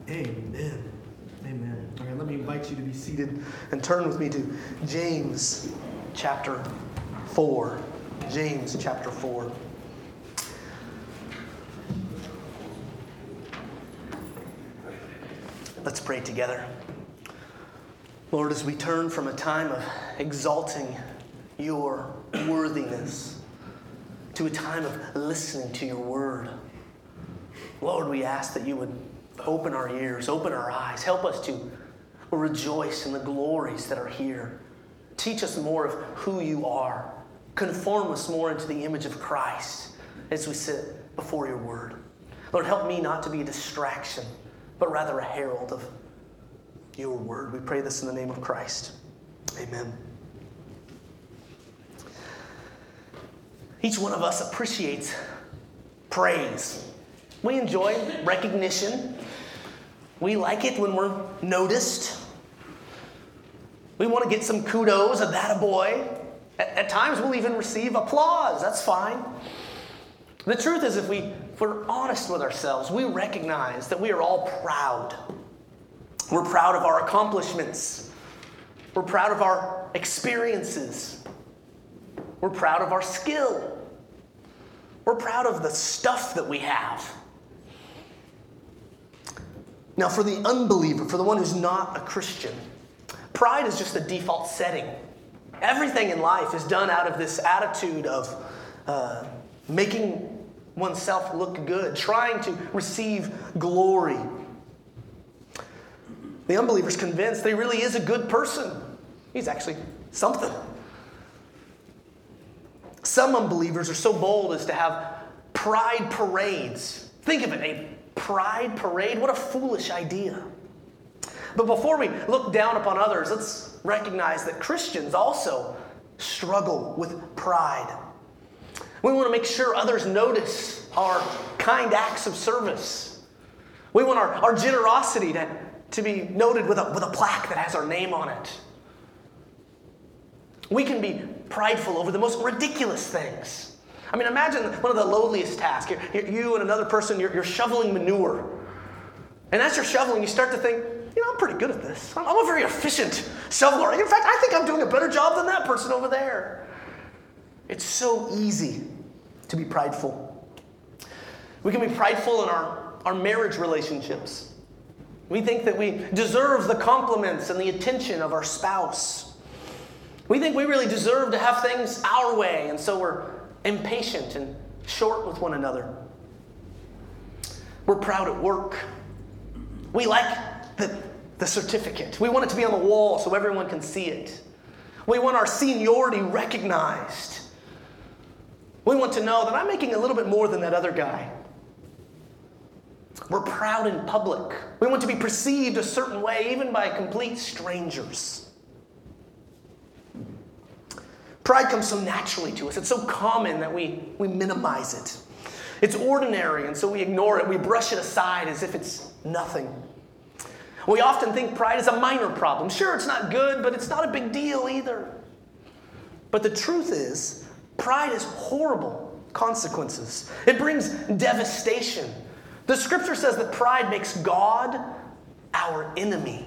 Amen. Amen. All right, let me invite you to be seated and turn with me to James chapter 4. James chapter 4. Let's pray together. Lord, as we turn from a time of exalting your worthiness to a time of listening to your word, Lord, we ask that you would open our ears, open our eyes, help us to rejoice in the glories that are here. Teach us more of who you are. Conform us more into the image of Christ as we sit before your word. Lord, help me not to be a distraction, but rather a herald of your word. We pray this in the name of Christ. Amen. Each one of us appreciates praise. We enjoy recognition. We like it when we're noticed. We want to get some kudos, a that-a-boy. At times we'll even receive applause. That's fine. The truth is, if we're honest with ourselves, we recognize that we are all proud. We're proud of our accomplishments. We're proud of our experiences. We're proud of our skill. We're proud of the stuff that we have. Now, for the unbeliever, for the one who's not a Christian, pride is just the default setting. Everything in life is done out of this attitude of making oneself look good, trying to receive glory. The unbeliever's convinced that he really is a good person. He's actually something. Some unbelievers are so bold as to have pride parades. Think of it, a pride parade? What a foolish idea. But before we look down upon others, let's recognize that Christians also struggle with pride. We want to make sure others notice our kind acts of service. We want our generosity to be noted with a plaque that has our name on it. We can be prideful over the most ridiculous things. I mean, imagine one of the lowliest tasks. You and another person, you're shoveling manure. And as you're shoveling, you start to think, I'm pretty good at this. I'm a very efficient shoveler. In fact, I think I'm doing a better job than that person over there. It's so easy to be prideful. We can be prideful in our marriage relationships. We think that we deserve the compliments and the attention of our spouse. We think we really deserve to have things our way, and so we're impatient and short with one another. We're proud at work. We like the certificate. We want it to be on the wall so everyone can see it. We want our seniority recognized. We want to know that I'm making a little bit more than that other guy. We're proud in public. We want to be perceived a certain way, even by complete strangers. Pride comes so naturally to us. It's so common that we minimize it. It's ordinary, and so we ignore it. We brush it aside as if it's nothing. We often think pride is a minor problem. Sure, it's not good, but it's not a big deal either. But the truth is, pride has horrible consequences. It brings devastation. The scripture says that pride makes God our enemy.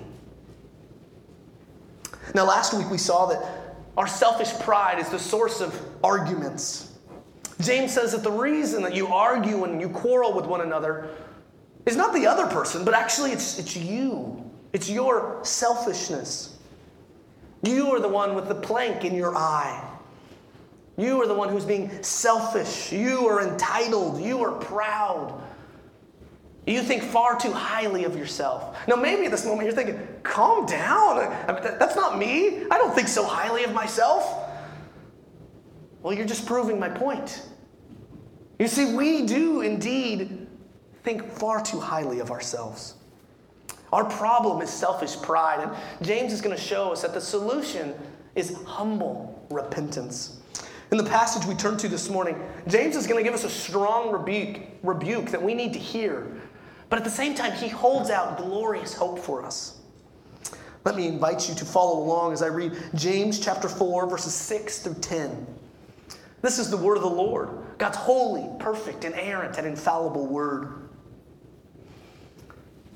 Now, last week we saw that our selfish pride is the source of arguments. James says that the reason that you argue and you quarrel with one another is not the other person, but actually it's you. It's your selfishness. You are the one with the plank in your eye. You are the one who's being selfish. You are entitled. You are proud. You think far too highly of yourself. Now, maybe at this moment you're thinking, calm down. That's not me. I don't think so highly of myself. Well, you're just proving my point. You see, we do indeed think far too highly of ourselves. Our problem is selfish pride, and James is going to show us that the solution is humble repentance. In the passage we turn to this morning, James is going to give us a strong rebuke that we need to hear. But at the same time, he holds out glorious hope for us. Let me invite you to follow along as I read James chapter 4, verses 6 through 10. This is the word of the Lord, God's holy, perfect, inerrant, and infallible word.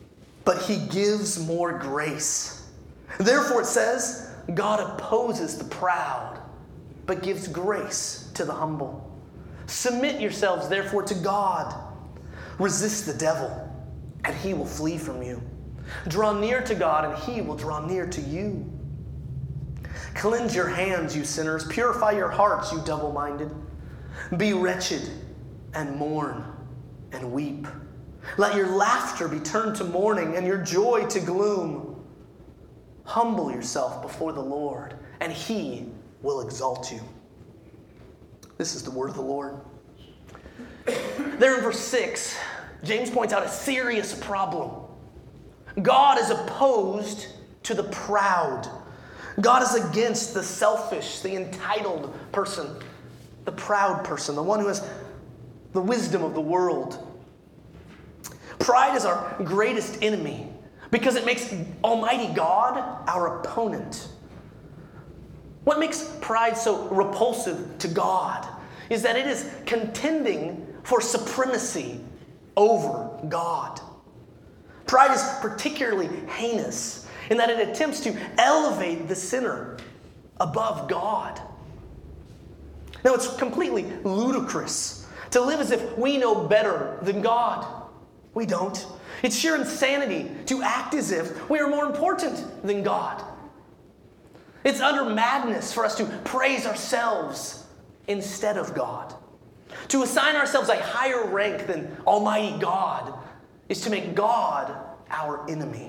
but he gives more grace. Therefore it says, God opposes the proud, but gives grace to the humble. Submit yourselves, therefore, to God. Resist the devil, and he will flee from you. Draw near to God, and he will draw near to you. Cleanse your hands, you sinners. Purify your hearts, you double-minded. Be wretched and mourn and weep. Let your laughter be turned to mourning and your joy to gloom. Humble yourself before the Lord, and he will exalt you. This is the word of the Lord. There in verse 6, James points out a serious problem. God is opposed to the proud. God is against the selfish, the entitled person, the proud person, the one who has the wisdom of the world. Pride is our greatest enemy because it makes Almighty God our opponent. What makes pride so repulsive to God is that it is contending for supremacy over God. Pride is particularly heinous in that it attempts to elevate the sinner above God. Now, it's completely ludicrous to live as if we know better than God. We don't. It's sheer insanity to act as if we are more important than God. It's utter madness for us to praise ourselves instead of God. To assign ourselves a higher rank than Almighty God is to make God our enemy.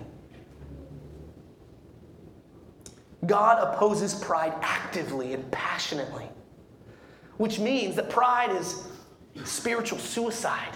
God opposes pride actively and passionately, which means that pride is spiritual suicide.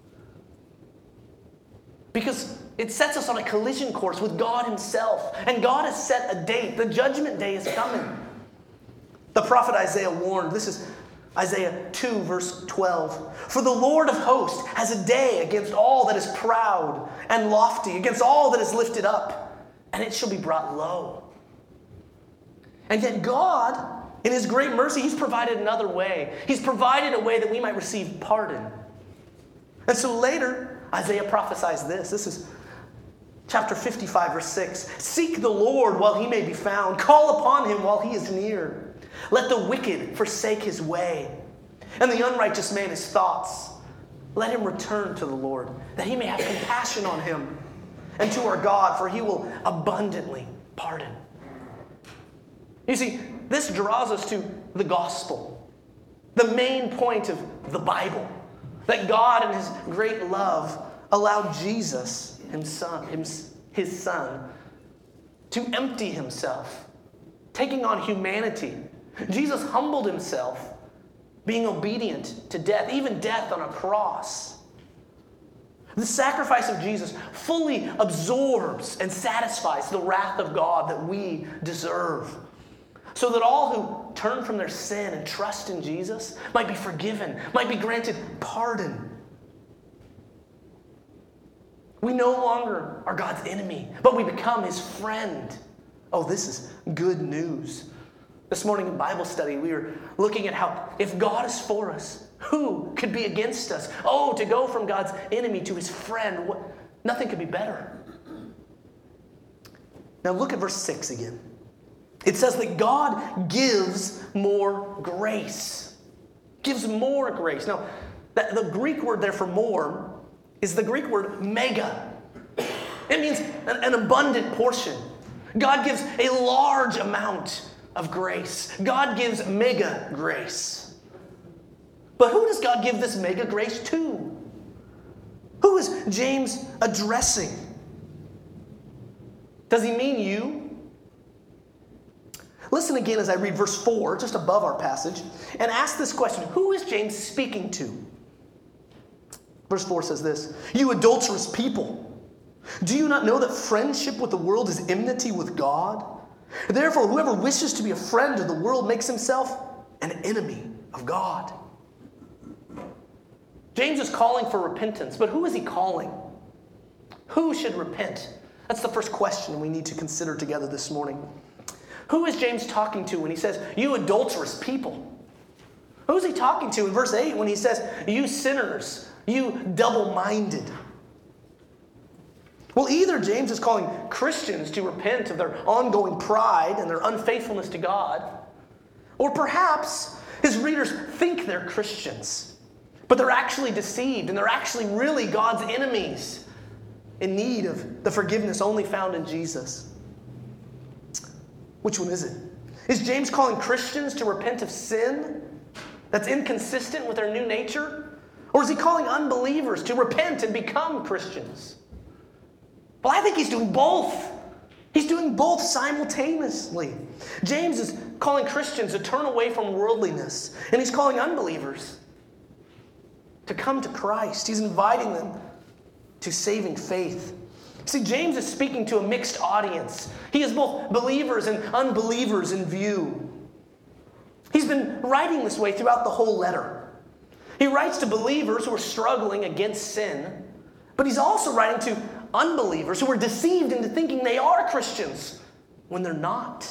Because it sets us on a collision course with God himself. And God has set a date. The judgment day is coming. The prophet Isaiah warned. This is Isaiah 2, verse 12. For the Lord of hosts has a day against all that is proud and lofty, against all that is lifted up, and it shall be brought low. And yet God, in his great mercy, he's provided another way. He's provided a way that we might receive pardon. And so later, Isaiah prophesies this. This is chapter 55, verse 6. Seek the Lord while he may be found. Call upon him while he is near. Let the wicked forsake his way, and the unrighteous man his thoughts. Let him return to the Lord, that he may have compassion on him, and to our God, for he will abundantly pardon. You see, this draws us to the gospel, the main point of the Bible, that God in his great love allowed Jesus, his son, to empty himself, taking on humanity. Jesus humbled himself, being obedient to death, even death on a cross. The sacrifice of Jesus fully absorbs and satisfies the wrath of God that we deserve, so that all who turn from their sin and trust in Jesus might be forgiven, might be granted pardon. We no longer are God's enemy, but we become his friend. Oh, this is good news. This morning in Bible study, we were looking at how if God is for us, who could be against us? Oh, to go from God's enemy to his friend, nothing could be better. Now look at verse 6 again. It says that God gives more grace. Gives more grace. Now, the Greek word there for more is the Greek word mega. It means an abundant portion. God gives a large amount of grace. God gives mega grace. But who does God give this mega grace to? Who is James addressing? Does he mean you? Listen again as I read verse 4, just above our passage, and ask this question. Who is James speaking to? Verse 4 says this, "You adulterous people, do you not know that friendship with the world is enmity with God? Therefore, whoever wishes to be a friend of the world makes himself an enemy of God." James is calling for repentance, but who is he calling? Who should repent? That's the first question we need to consider together this morning. Who is James talking to when he says, "You adulterous people"? Who is he talking to in verse 8 when he says, "You sinners, you double-minded"? Well, either James is calling Christians to repent of their ongoing pride and their unfaithfulness to God, or perhaps his readers think they're Christians, but they're actually deceived and they're actually really God's enemies in need of the forgiveness only found in Jesus. Which one is it? Is James calling Christians to repent of sin that's inconsistent with their new nature? Or is he calling unbelievers to repent and become Christians? Well, I think he's doing both. He's doing both simultaneously. James is calling Christians to turn away from worldliness, and he's calling unbelievers to come to Christ. He's inviting them to saving faith. See, James is speaking to a mixed audience. He has both believers and unbelievers in view. He's been writing this way throughout the whole letter. He writes to believers who are struggling against sin, but he's also writing to unbelievers who are deceived into thinking they are Christians when they're not.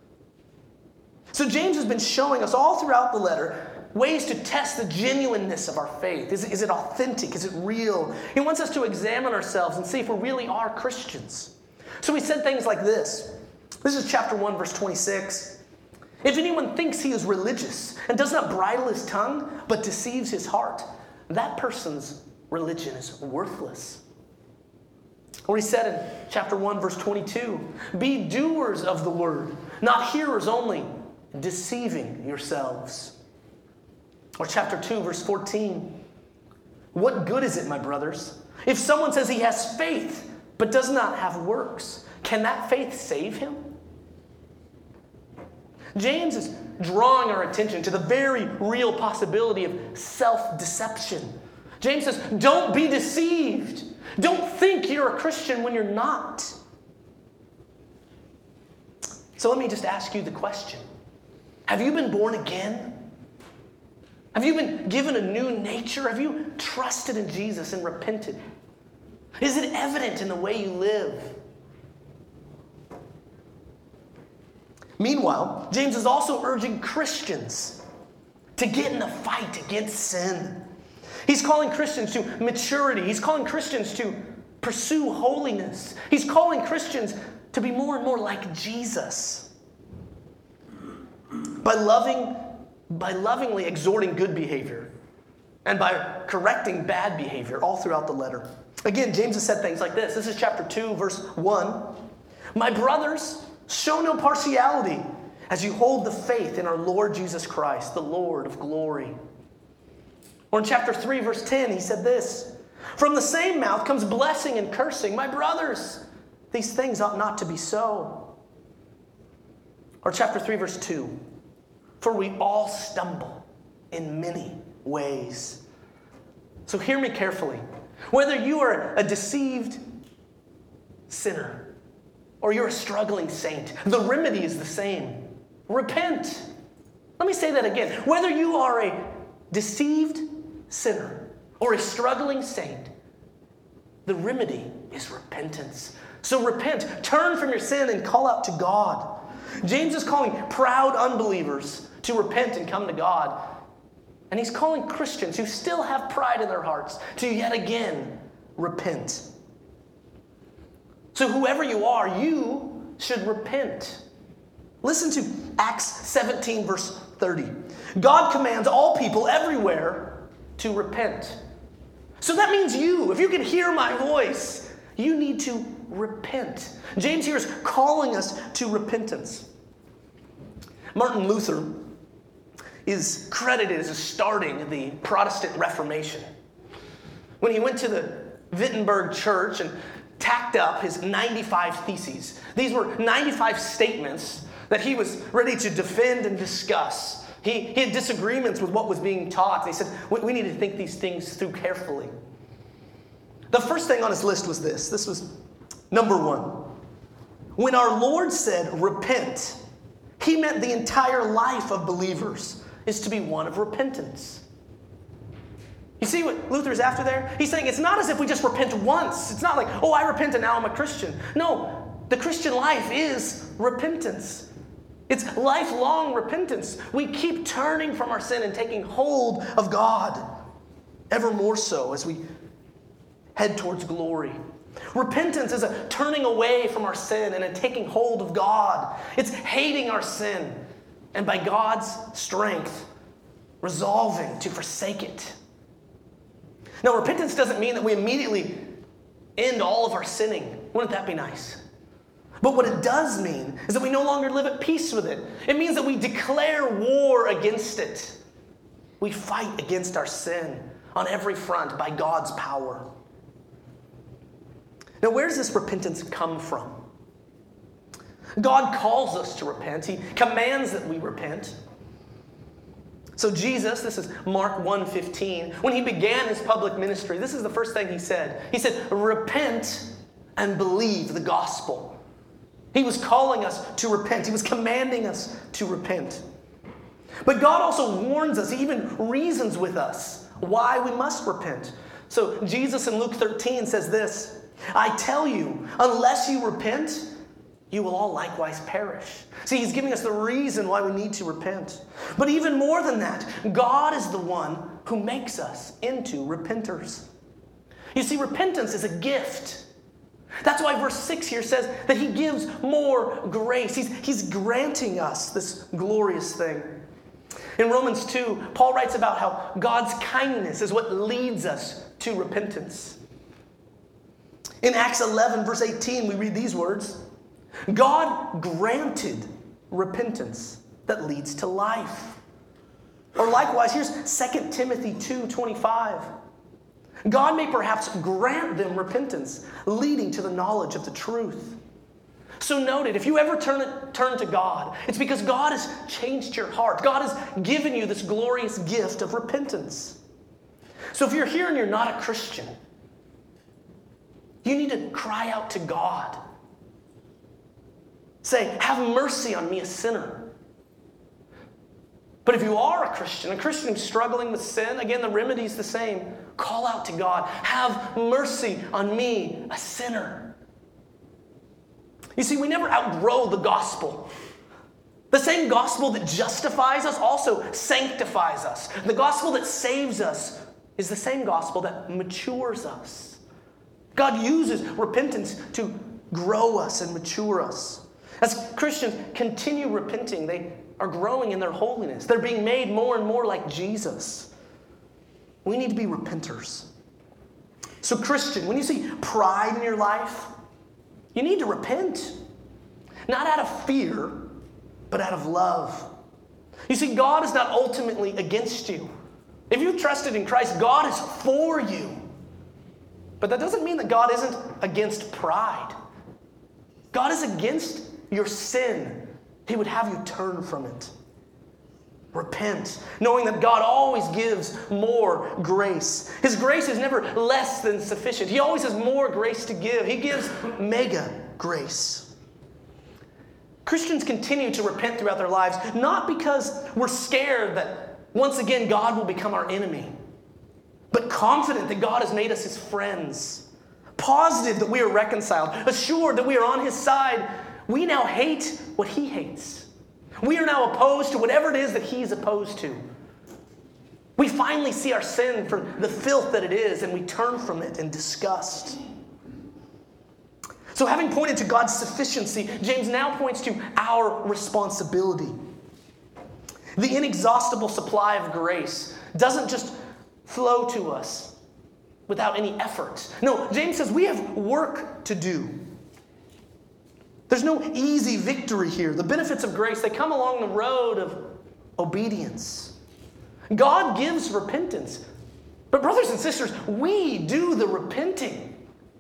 So James has been showing us all throughout the letter ways to test the genuineness of our faith. Is it authentic? Is it real? He wants us to examine ourselves and see if we really are Christians. So he said things like this. This is chapter 1, verse 26. If anyone thinks he is religious and does not bridle his tongue, but deceives his heart, that person's religion is worthless. Or he said in chapter 1, verse 22, be doers of the word, not hearers only, deceiving yourselves. Or chapter 2, verse 14, what good is it, my brothers, if someone says he has faith but does not have works? Can that faith save him? James is drawing our attention to the very real possibility of self-deception. James says, don't be deceived. Don't think you're a Christian when you're not. So let me just ask you the question. Have you been born again? Have you been given a new nature? Have you trusted in Jesus and repented? Is it evident in the way you live? Meanwhile, James is also urging Christians to get in the fight against sin. He's calling Christians to maturity. He's calling Christians to pursue holiness. He's calling Christians to be more and more like Jesus. By lovingly exhorting good behavior and by correcting bad behavior all throughout the letter. Again, James has said things like this. This is chapter 2, verse 1. My brothers, show no partiality as you hold the faith in our Lord Jesus Christ, the Lord of glory. Or in chapter 3, verse 10, he said this. From the same mouth comes blessing and cursing. My brothers, these things ought not to be so. Or chapter 3, verse 2. For we all stumble in many ways. So hear me carefully. Whether you are a deceived sinner or you're a struggling saint, the remedy is the same. Repent. Let me say that again. Whether you are a deceived sinner or a struggling saint, the remedy is repentance. So repent, turn from your sin and call out to God. James is calling proud unbelievers to repent and come to God. And he's calling Christians who still have pride in their hearts to yet again repent. So whoever you are, you should repent. Listen to Acts 17, verse 30. God commands all people everywhere to repent. So that means you, if you can hear my voice, you need to repent. James here is calling us to repentance. Martin Luther is credited as starting the Protestant Reformation. When he went to the Wittenberg church and tacked up his 95 theses. These were 95 statements that he was ready to defend and discuss. He had disagreements with what was being taught. And he said, we need to think these things through carefully. The first thing on his list was this. This was number 1. When our Lord said, repent, he meant the entire life of believers is to be one of repentance. You see what Luther's after there? He's saying it's not as if we just repent once. It's not like, oh, I repent and now I'm a Christian. No, the Christian life is repentance. It's lifelong repentance. We keep turning from our sin and taking hold of God, ever more so as we head towards glory. Repentance is a turning away from our sin and a taking hold of God. It's hating our sin and by God's strength, resolving to forsake it. Now, repentance doesn't mean that we immediately end all of our sinning. Wouldn't that be nice? But what it does mean is that we no longer live at peace with it. It means that we declare war against it. We fight against our sin on every front by God's power. Now, where does this repentance come from? God calls us to repent. He commands that we repent. So Jesus, this is Mark 1:15, when he began his public ministry, this is the first thing he said. He said, repent and believe the gospel. He was calling us to repent. He was commanding us to repent. But God also warns us, he even reasons with us why we must repent. So Jesus in Luke 13 says this, I tell you, unless you repent, you will all likewise perish. See, he's giving us the reason why we need to repent. But even more than that, God is the one who makes us into repenters. You see, repentance is a gift. That's why verse 6 here says that he gives more grace. He's granting us this glorious thing. In Romans 2, Paul writes about how God's kindness is what leads us to repentance. In Acts 11, verse 18, we read these words, God granted repentance that leads to life. Or likewise, here's 2 Timothy 2:25. God may perhaps grant them repentance, leading to the knowledge of the truth. So noted, if you ever turn to God, it's because God has changed your heart. God has given you this glorious gift of repentance. So if you're here and you're not a Christian, you need to cry out to God. Say, have mercy on me, a sinner. But if you are a Christian who's struggling with sin, again, the remedy is the same. Call out to God. Have mercy on me, a sinner. You see, we never outgrow the gospel. The same gospel that justifies us also sanctifies us. The gospel that saves us is the same gospel that matures us. God uses repentance to grow us and mature us. As Christians continue repenting, they are growing in their holiness. They're being made more and more like Jesus. We need to be repenters. So Christian, when you see pride in your life, you need to repent. Not out of fear, but out of love. You see, God is not ultimately against you. If you've trusted in Christ, God is for you. But that doesn't mean that God isn't against pride. God is against your sin. He would have you turn from it. Repent, knowing that God always gives more grace. His grace is never less than sufficient. He always has more grace to give. He gives mega grace. Christians continue to repent throughout their lives, not because we're scared that once again God will become our enemy, but confident that God has made us his friends, positive that we are reconciled, assured that we are on his side. We now hate what he hates. We are now opposed to whatever it is that he's opposed to. We finally see our sin for the filth that it is, and we turn from it in disgust. So having pointed to God's sufficiency, James now points to our responsibility. The inexhaustible supply of grace doesn't just flow to us without any effort. No, James says we have work to do. There's no easy victory here. The benefits of grace, they come along the road of obedience. God gives repentance. But brothers and sisters, we do the repenting.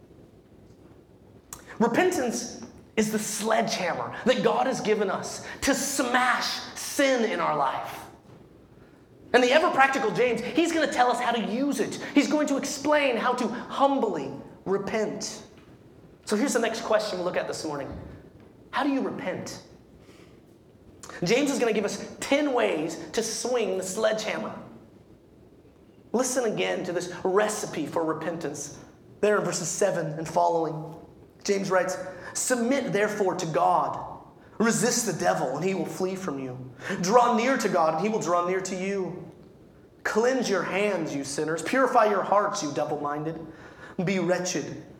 Repentance is the sledgehammer that God has given us to smash sin in our life. And the ever-practical James, he's going to tell us how to use it. He's going to explain how to humbly repent. So here's the next question we'll look at this morning. How do you repent? James is going to give us 10 ways to swing the sledgehammer. Listen again to this recipe for repentance. There in verses 7 and following. James writes, submit therefore to God. Resist the devil and he will flee from you. Draw near to God and he will draw near to you. Cleanse your hands, you sinners. Purify your hearts, you double-minded. Be wretched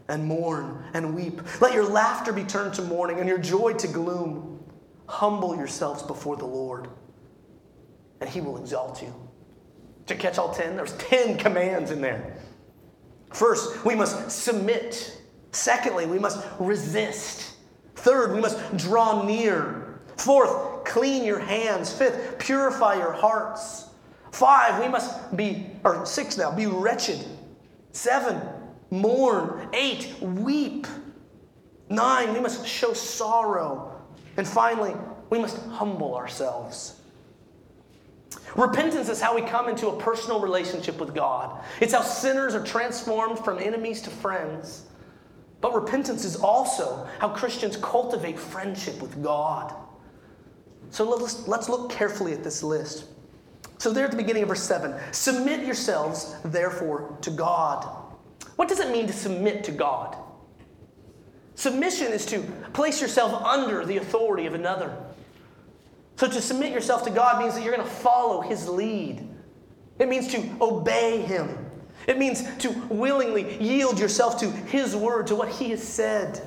and mourn and weep. Let your laughter be turned to mourning and your joy to gloom. Humble yourselves before the Lord, and he will exalt you. Did you catch all 10? There's 10 commands in there. First, we must submit. Secondly, we must resist. Third, we must draw near. Fourth, clean your hands. Fifth, purify your hearts. 5, we must be, or 6 now, be wretched. 7, mourn. 8, weep. 9, we must show sorrow. And finally, we must humble ourselves. Repentance is how we come into a personal relationship with God. It's how sinners are transformed from enemies to friends. But repentance is also how Christians cultivate friendship with God. So let's look carefully at this list. So there at the beginning of verse 7, submit yourselves, therefore, to God. What does it mean to submit to God? Submission is to place yourself under the authority of another. So to submit yourself to God means that you're going to follow his lead. It means to obey him. It means to willingly yield yourself to his word, to what he has said.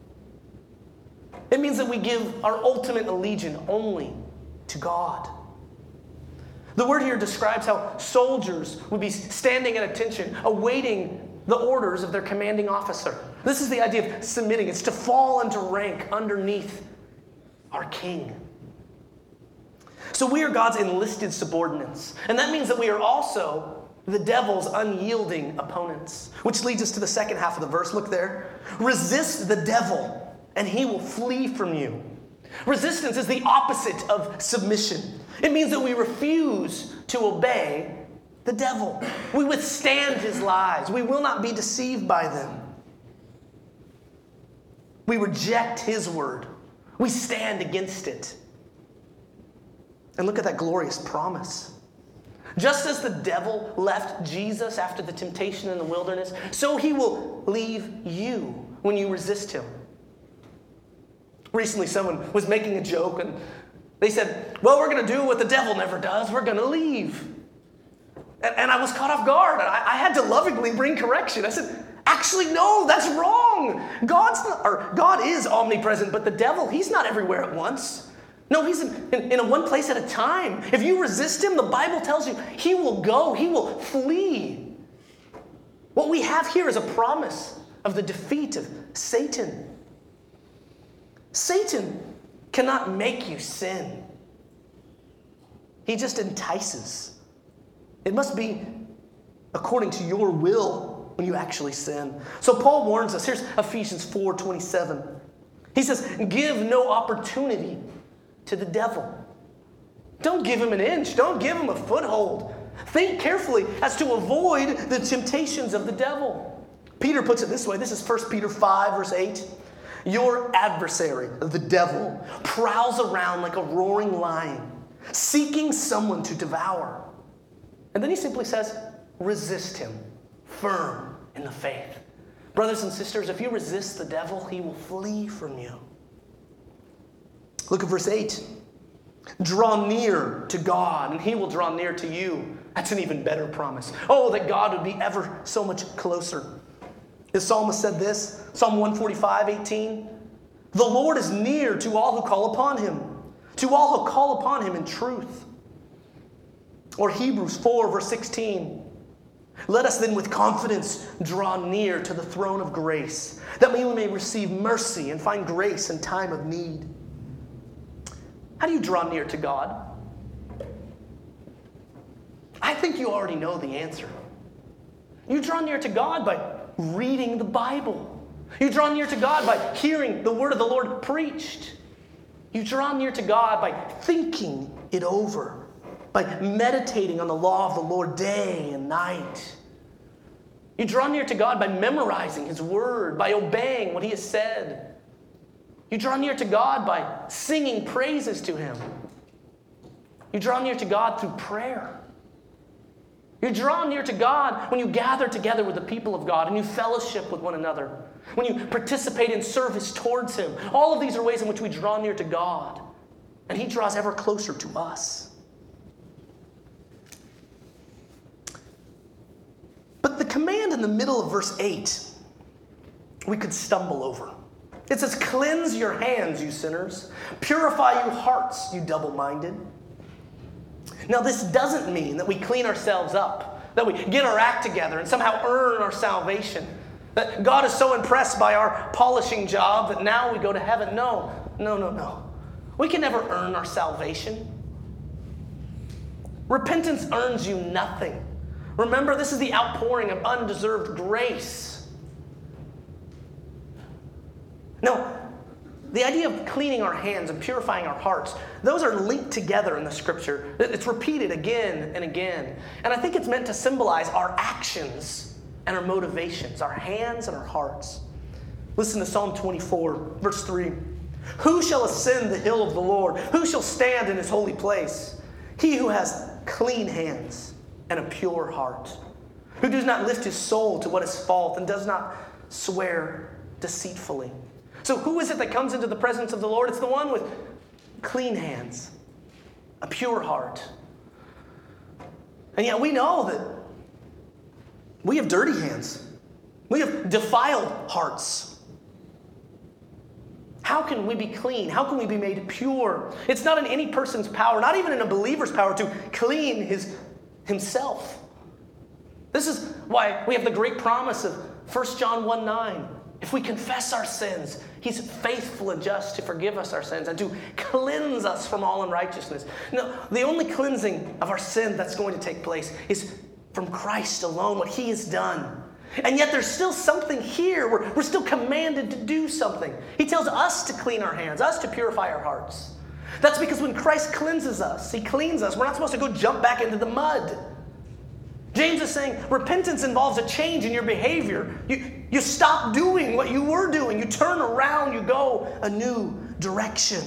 It means that we give our ultimate allegiance only to God. The word here describes how soldiers would be standing at attention, awaiting the orders of their commanding officer. This is the idea of submitting. It's to fall into rank underneath our king. So we are God's enlisted subordinates. And that means that we are also the devil's unyielding opponents. Which leads us to the second half of the verse. Look there. Resist the devil, and he will flee from you. Resistance is the opposite of submission. It means that we refuse to obey the devil. We withstand his lies. We will not be deceived by them. We reject his word. We stand against it. And look at that glorious promise. Just as the devil left Jesus after the temptation in the wilderness, so he will leave you when you resist him. Recently, someone was making a joke, and they said, well, we're going to do what the devil never does. We're going to leave. And I was caught off guard. I had to lovingly bring correction. I said, actually, no, that's wrong. God is omnipresent, but the devil, he's not everywhere at once. No, he's in a one place at a time. If you resist him, the Bible tells you he will go, he will flee. What we have here is a promise of the defeat of Satan. Satan cannot make you sin. He just entices. It must be according to your will when you actually sin. So Paul warns us. Here's Ephesians 4:27. He says, give no opportunity to the devil. Don't give him an inch. Don't give him a foothold. Think carefully as to avoid the temptations of the devil. Peter puts it this way. This is 1 Peter 5, verse 8. Your adversary, the devil, prowls around like a roaring lion, seeking someone to devour. And then he simply says, resist him, firm in the faith. Brothers and sisters, if you resist the devil, he will flee from you. Look at verse 8. Draw near to God, and he will draw near to you. That's an even better promise. Oh, that God would be ever so much closer. The psalmist said this, Psalm 145:18. The Lord is near to all who call upon him, to all who call upon him in truth. Or Hebrews 4, verse 16. Let us then with confidence draw near to the throne of grace, that we may receive mercy and find grace in time of need. How do you draw near to God? I think you already know the answer. You draw near to God by reading the Bible. You draw near to God by hearing the word of the Lord preached. You draw near to God by thinking it over, by meditating on the law of the Lord day and night. You draw near to God by memorizing his word, by obeying what he has said. You draw near to God by singing praises to him. You draw near to God through prayer. You draw near to God when you gather together with the people of God and you fellowship with one another, when you participate in service towards him. All of these are ways in which we draw near to God, and he draws ever closer to us. But the command in the middle of verse 8 we could stumble over. It says, cleanse your hands, you sinners. Purify your hearts, you double-minded. Now, this doesn't mean that we clean ourselves up, that we get our act together and somehow earn our salvation, that God is so impressed by our polishing job that now we go to heaven. No. We can never earn our salvation. Repentance earns you nothing. Remember, this is the outpouring of undeserved grace. Now, the idea of cleaning our hands and purifying our hearts, those are linked together in the Scripture. It's repeated again and again. And I think it's meant to symbolize our actions and our motivations, our hands and our hearts. Listen to Psalm 24, verse 3. Who shall ascend the hill of the Lord? Who shall stand in his holy place? He who has clean hands and a pure heart, who does not lift his soul to what is false and does not swear deceitfully. So who is it that comes into the presence of the Lord? It's the one with clean hands, a pure heart. And yet we know that we have dirty hands. We have defiled hearts. How can we be clean? How can we be made pure? It's not in any person's power, not even in a believer's power, to clean himself. This is why we have the great promise of 1 John 1:9. If we confess our sins, he's faithful and just to forgive us our sins and to cleanse us from all unrighteousness. No, the only cleansing of our sin that's going to take place is from Christ alone, what he has done. And yet there's still something here. We're still commanded to do something. He tells us to clean our hands, us to purify our hearts. That's because when Christ cleanses us, he cleans us. We're not supposed to go jump back into the mud. James is saying repentance involves a change in your behavior. You stop doing what you were doing. You turn around. You go a new direction.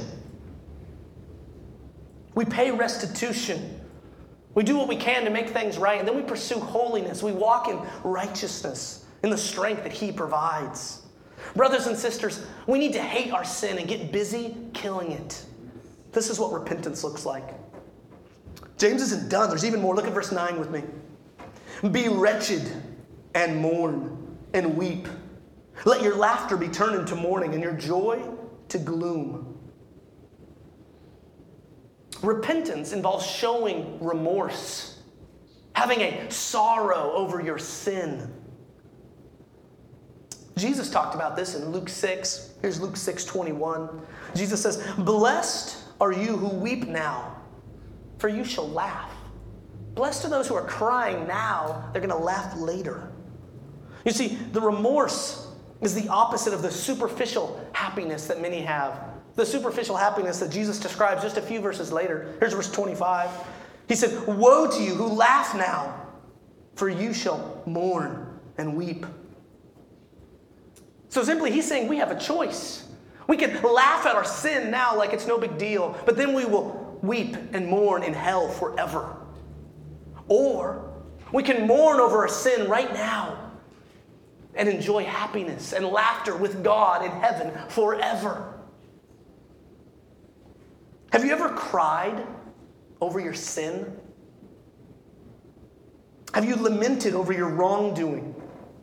We pay restitution. We do what we can to make things right, and then we pursue holiness. We walk in righteousness, in the strength that he provides. Brothers and sisters, we need to hate our sin and get busy killing it. This is what repentance looks like. James isn't done. There's even more. Look at verse 9 with me. Be wretched and mourn and weep. Let your laughter be turned into mourning and your joy to gloom. Repentance involves showing remorse, having a sorrow over your sin. Jesus talked about this in Luke 6. Here's Luke 6:21. Jesus says, blessed are you who weep now, for you shall laugh. Blessed are those who are crying now. They're going to laugh later. You see, the remorse is the opposite of the superficial happiness that many have. The superficial happiness that Jesus describes just a few verses later. Here's verse 25. He said, woe to you who laugh now, for you shall mourn and weep. So simply, he's saying we have a choice. We can laugh at our sin now like it's no big deal, but then we will weep and mourn in hell forever. Or we can mourn over our sin right now and enjoy happiness and laughter with God in heaven forever. Have you ever cried over your sin? Have you lamented over your wrongdoing?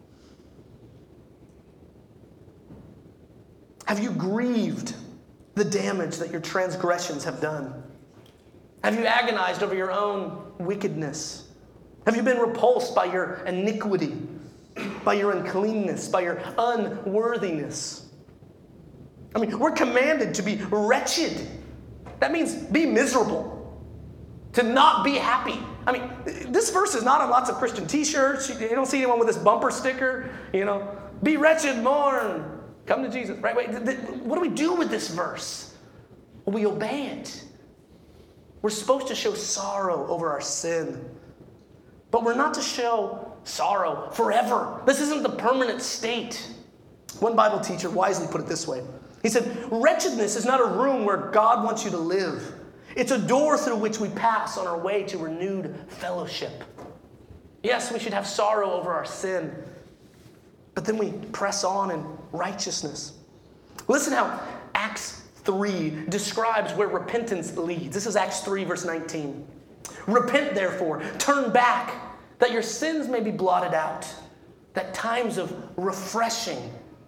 Have you grieved the damage that your transgressions have done? Have you agonized over your own wickedness? Have you been repulsed by your iniquity, by your uncleanness, by your unworthiness? I mean, we're commanded to be wretched. That means be miserable, to not be happy. I mean, this verse is not on lots of Christian t-shirts. You don't see anyone with this bumper sticker, be wretched, mourn, come to Jesus, right? Wait, what do we do with this verse? Well, we obey it. We're supposed to show sorrow over our sin, but we're not to show sorrow forever. This isn't the permanent state. One Bible teacher wisely put it this way. He said, wretchedness is not a room where God wants you to live. It's a door through which we pass on our way to renewed fellowship. Yes, we should have sorrow over our sin, but then we press on in righteousness. Listen how Acts 3 describes where repentance leads. This is Acts 3, verse 19. Repent, therefore, turn back, that your sins may be blotted out, that times of refreshing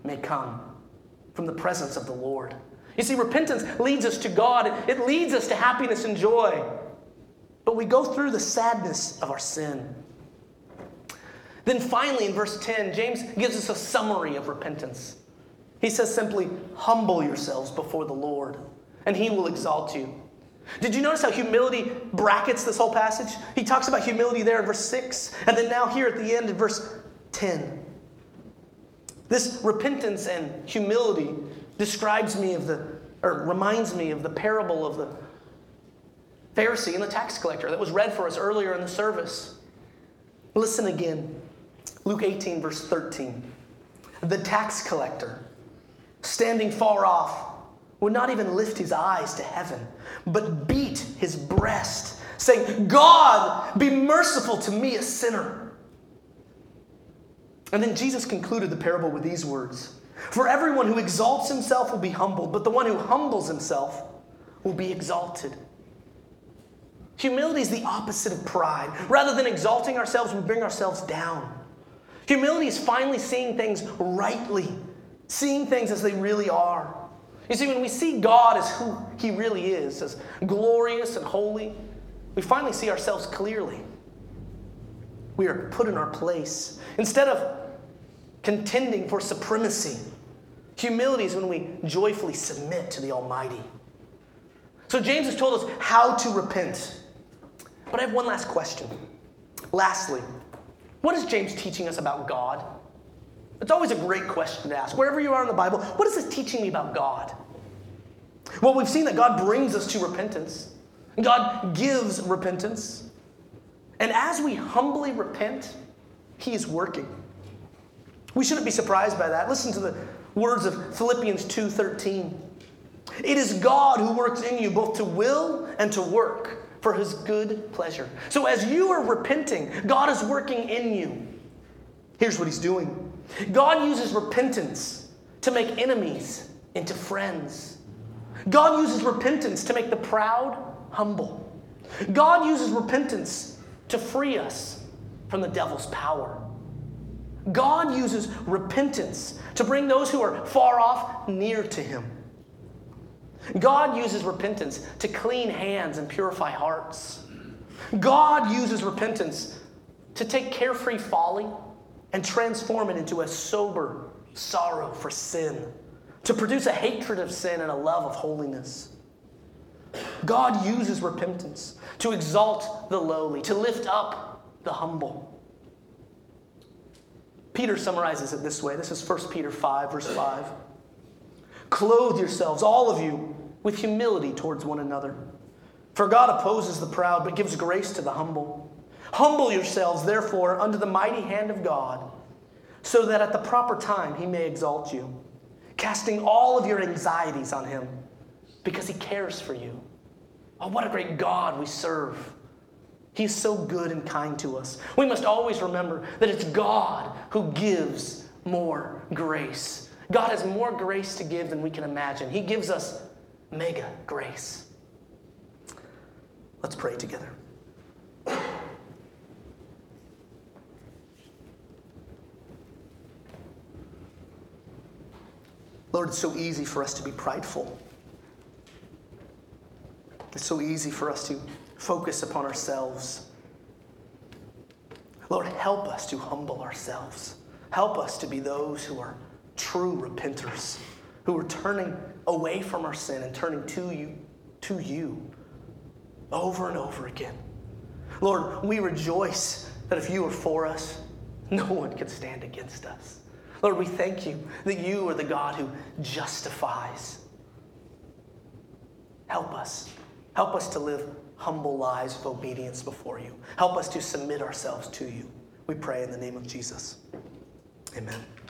may come from the presence of the Lord. You see, repentance leads us to God. It leads us to happiness and joy. But we go through the sadness of our sin. Then finally, in verse 10, James gives us a summary of repentance. He says simply, humble yourselves before the Lord, and he will exalt you. Did you notice how humility brackets this whole passage? He talks about humility there in verse 6, and then now here at the end in verse 10. This repentance and humility reminds me of the parable of the Pharisee and the tax collector that was read for us earlier in the service. Listen again. Luke 18, verse 13. The tax collector, standing far off, would not even lift his eyes to heaven, but beat his breast, saying, God, be merciful to me, a sinner. And then Jesus concluded the parable with these words. For everyone who exalts himself will be humbled, but the one who humbles himself will be exalted. Humility is the opposite of pride. Rather than exalting ourselves, we bring ourselves down. Humility is finally seeing things rightly, seeing things as they really are. You see, when we see God as who he really is, as glorious and holy, we finally see ourselves clearly. We are put in our place. Instead of contending for supremacy, humility is when we joyfully submit to the Almighty. So James has told us how to repent. But I have one last question. Lastly, what is James teaching us about God? It's always a great question to ask. Wherever you are in the Bible, what is this teaching me about God? Well, we've seen that God brings us to repentance. God gives repentance. And as we humbly repent, he is working. We shouldn't be surprised by that. Listen to the words of Philippians 2:13. It is God who works in you both to will and to work for his good pleasure. So as you are repenting, God is working in you. Here's what he's doing. God uses repentance to make enemies into friends. God uses repentance to make the proud humble. God uses repentance to free us from the devil's power. God uses repentance to bring those who are far off near to him. God uses repentance to clean hands and purify hearts. God uses repentance to take carefree folly and transform it into a sober sorrow for sin, to produce a hatred of sin and a love of holiness. God uses repentance to exalt the lowly, to lift up the humble. Peter summarizes it this way. This is 1 Peter 5, verse 5. Clothe yourselves, all of you, with humility towards one another. For God opposes the proud, but gives grace to the humble. Humble yourselves, therefore, under the mighty hand of God, so that at the proper time he may exalt you, casting all of your anxieties on him, because he cares for you. Oh, what a great God we serve. He's so good and kind to us. We must always remember that it's God who gives more grace. God has more grace to give than we can imagine. He gives us mega grace. Let's pray together. Lord, it's so easy for us to be prideful. It's so easy for us to focus upon ourselves. Lord, help us to humble ourselves. Help us to be those who are true repenters, who are turning away from our sin and turning to you over and over again. Lord, we rejoice that if you are for us, no one can stand against us. Lord, we thank you that you are the God who justifies. Help us. Help us to live humble lives of obedience before you. Help us to submit ourselves to you. We pray in the name of Jesus. Amen.